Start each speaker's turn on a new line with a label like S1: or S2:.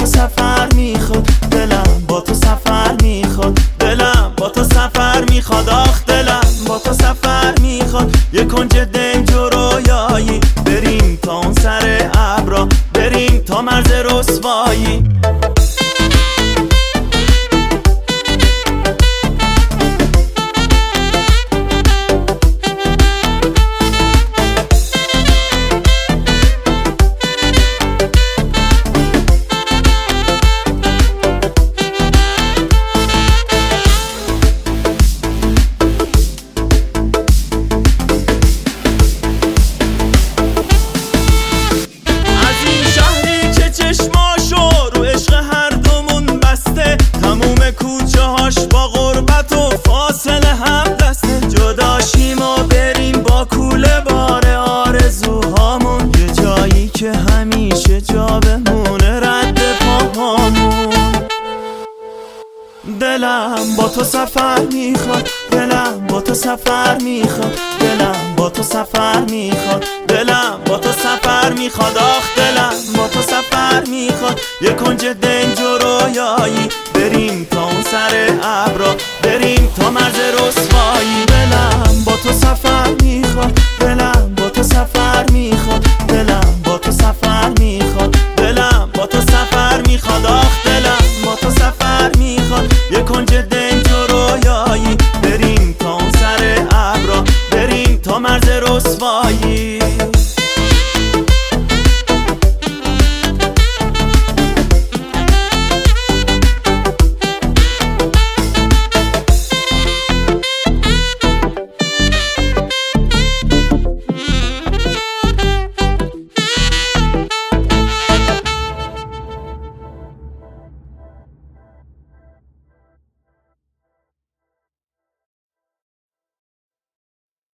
S1: سفر میخواد، دلم با تو سفر میخواد، دلم با تو سفر میخواد، آخ دلم با تو سفر میخواد. یه کنج دنج و رویایی، بریم تا اون سر ابرا، بریم تا مرز رسوایی. با غربت و فاصله هم دسته، جداشیم و بریم با کوله بار آرزوهامون، یه جایی که همیشه جا بمونه رد پاهامون. دلم با تو سفر میخواد، دلم با تو سفر میخواد، دلم با تو سفر میخواد، دلم با تو سفر میخواد، آخ دلم با تو سفر میخواد. یه کنج دنج و رویایی، بریم تا اون سر ابرا، بریم تا مرز رسوایی. دلم با تو سفر میخواد، دلم با تو سفر میخواد.